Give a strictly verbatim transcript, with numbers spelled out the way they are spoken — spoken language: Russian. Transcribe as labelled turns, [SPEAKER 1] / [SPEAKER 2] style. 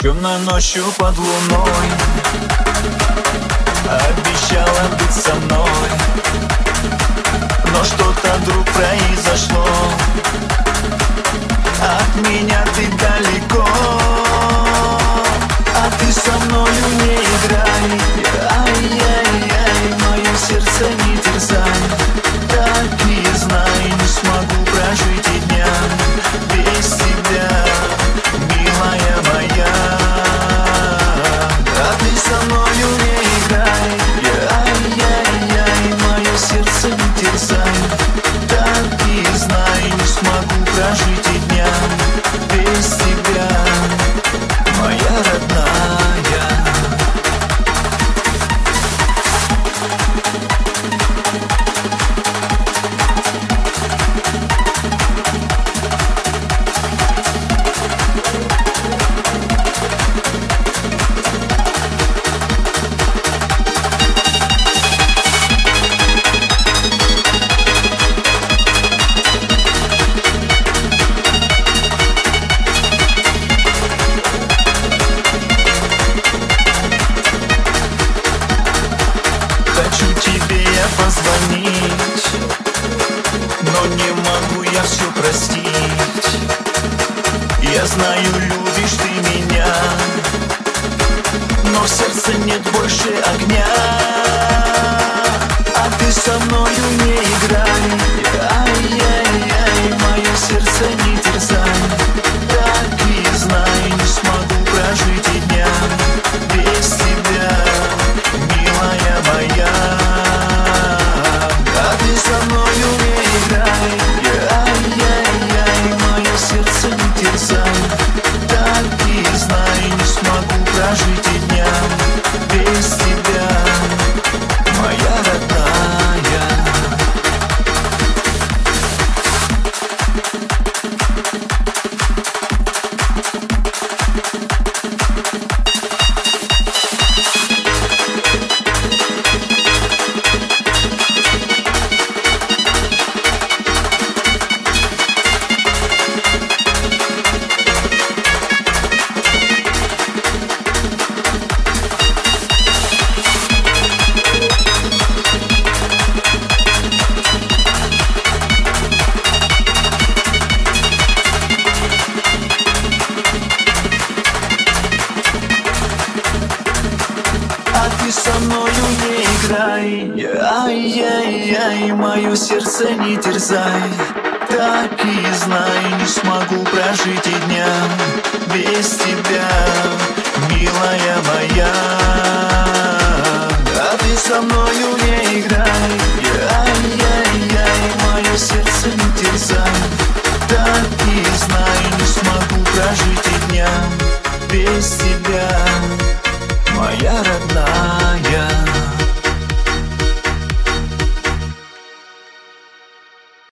[SPEAKER 1] Темной ночью под луной обещала быть со мной, но что-то вдруг произошло. От меня ты далеко, а ты со мною не играй. Ай-яй-яй, мое сердце не терзай. Так и знай, не смогу прожить и дня без тебя, милая моя. А ты со мною не играй. Ай-яй-яй, мое сердце не терзай. Так и знай, не смогу прожить и дня без тебя, моя родная. Хочу тебе я позвонить, но не могу я все простить. Я знаю, любишь ты меня, но в сердце нет больше огня. А ты со мною не играй. Ай-яй-яй, мое сердце не терзай. Так и знай, не смогу прожить и дня без тебя, милая моя. А ты со мною не играй. Ай-яй-яй, мое сердце не терзай. Так и знай, не смогу прожить и дня без тебя, моя родная. А ты со мною не играй. Ай-яй-яй, мое сердце не терзай. Так и знай, не смогу прожить и дня без тебя, милая моя. А ты со мною не играй. Ай-яй-яй, мое сердце не терзай. Так и знай, не смогу прожить и дня без тебя, моя родная.